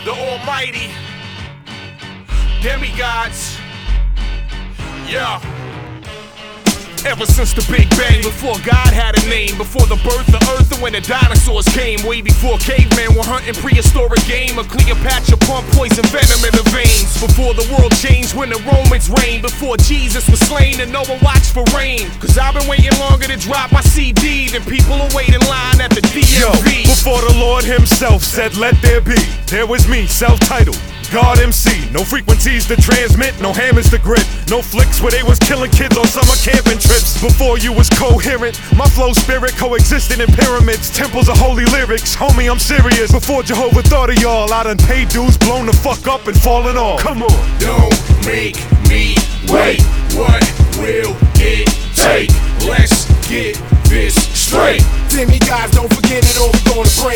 the almighty demigods. Yeah. Ever since the Big Bang, before God had a name, before the birth of Earth and when the dinosaurs came, way before cavemen were hunting prehistoric game, a Cleopatra pumped poison venom in the veins, before the world changed when the Romans reigned, before Jesus was slain and Noah watched for rain. Cause I've been waiting longer to drop my CD than people are waiting in line at the DMV. Before the Lord himself said let there be, there was me, self-titled God MC. No frequencies to transmit, no hammers to grip, no flicks where they was killing kids on summer camping trips. Before you was coherent, my flow spirit coexisted in pyramids, temples of holy lyrics. Homie, I'm serious. Before Jehovah thought of y'all, I done paid dues, blown the fuck up and fallen off. Come on. Don't make me wait. What will it take? Let's get this straight. Demigods, don't forget it or we gonna break.